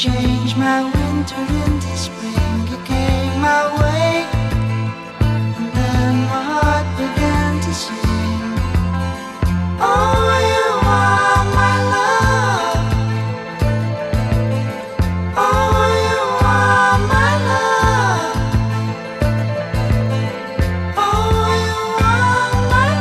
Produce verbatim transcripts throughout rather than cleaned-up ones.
changed my winter into spring. You came my way, and then my heart began to sing. Oh, you are my love. Oh, you are my love. Oh, you are my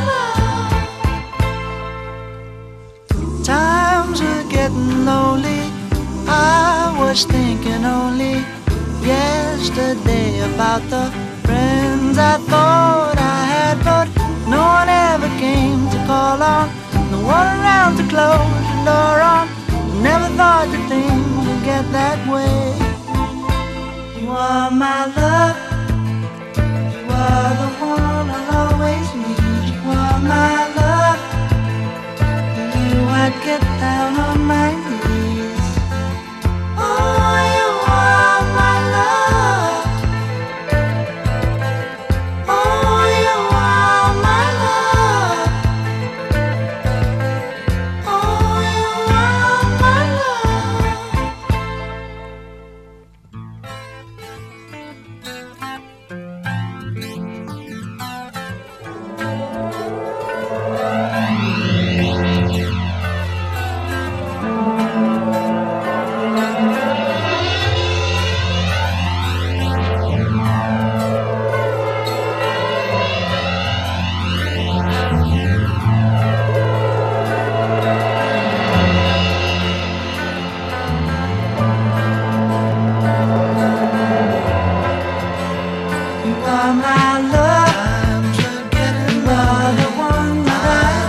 love. Times were getting lonely. I was thinking only yesterday about the friends I thought I had, but no one ever came to call on, no one around to close the door on. Never thought that things would get that way. You are my love. You are the one I'll always need. You are my love. For you I'd get down on my knees.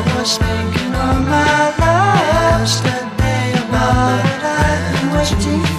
Thinking of my love, yesterday about it I've been waiting